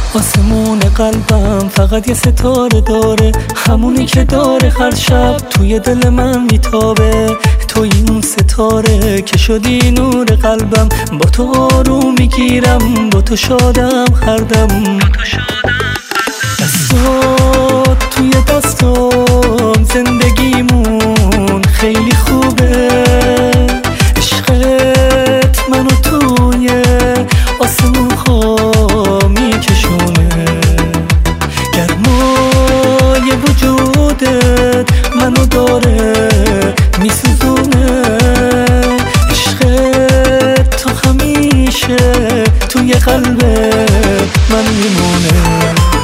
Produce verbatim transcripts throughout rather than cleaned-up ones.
آسمون قلبم فقط یه ستاره داره، همونی که داره هر شب توی دل من میتابه. توی اون ستاره که شدی نور قلبم، با تو آروم میگیرم، با تو شادم هر دم. دستات توی دستام زندگیمون خیلی خوبه، عشقت منو توی آسمون ها میکشونه. گرمای وجودت منو داره میسوزونه، عشقت تا همیشه توی قلب من میمونه.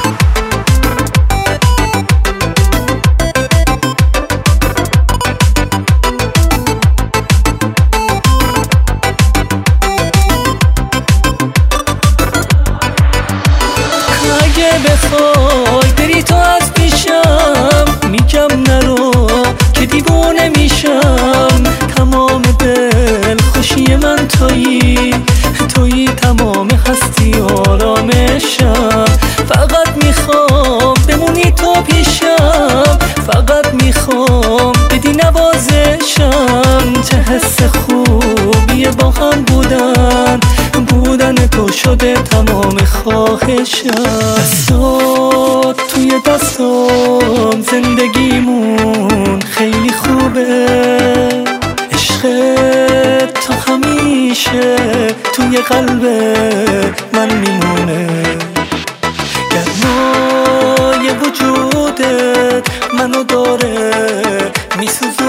اگه بخوای بری تو از پیشم، میگم نرو که دیوونه میشم. تمام دل خوشی من تویی، تویی تمام هستی آرامشم. فقط میخوام بمونی تو پیشم، فقط میخوام بدی نوازشم. چه حس خوبیه با هم بودن، بودن تو شده تمام خواهشم. دستات توی دستام زندگیمون خیلی خوبه، عشقت تا همیشه توی قلب من میمونه. گرمای وجودت منو داره میسوزونه،